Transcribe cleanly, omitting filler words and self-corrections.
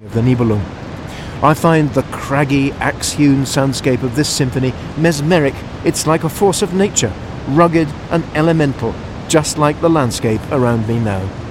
of the Nibelung. I find the craggy, axe-hewn soundscape of this symphony mesmeric. It's like a force of nature, rugged and elemental, just like the landscape around me now.